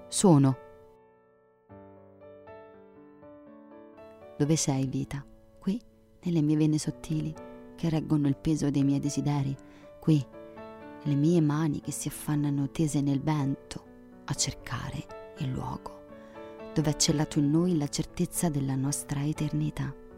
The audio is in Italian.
Sono. Dove sei, vita? Qui, nelle mie vene sottili, che reggono il peso dei miei desideri, qui, nelle mie mani che si affannano tese nel vento a cercare il luogo dove ha cellato in noi la certezza della nostra eternità.